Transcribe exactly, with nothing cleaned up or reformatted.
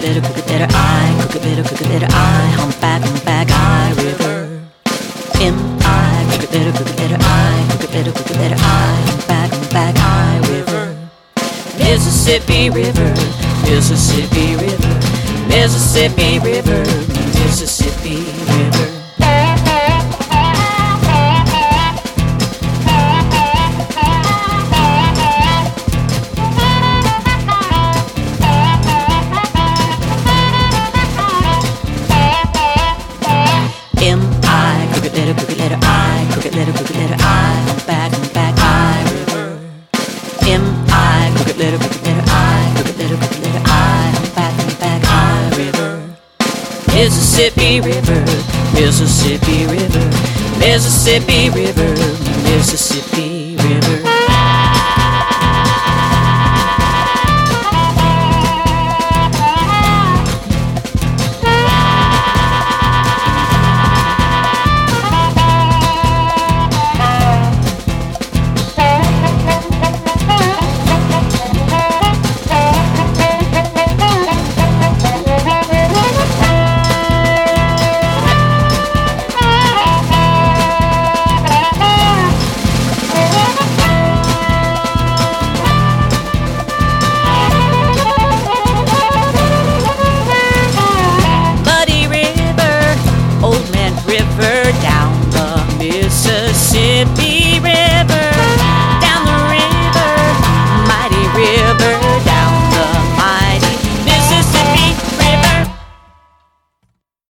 letter, crooked letter I, crooked letter, crooked letter I, humpback, humpback I, river. M I, crooked letter, crooked letter I, crooked letter, crooked letter I, humpback, humpback I, river. Mississippi River, Mississippi River, Mississippi River, Mississippi River. M I, crooked letter, crooked letter I, crooked letter, crooked letter I, humpback, humpback I, river. M I, crooked letter, crooked letter I, crooked letter, crooked letter I, humpback, humpback I, river. Mississippi River, Mississippi River, Mississippi River, Mississippi River.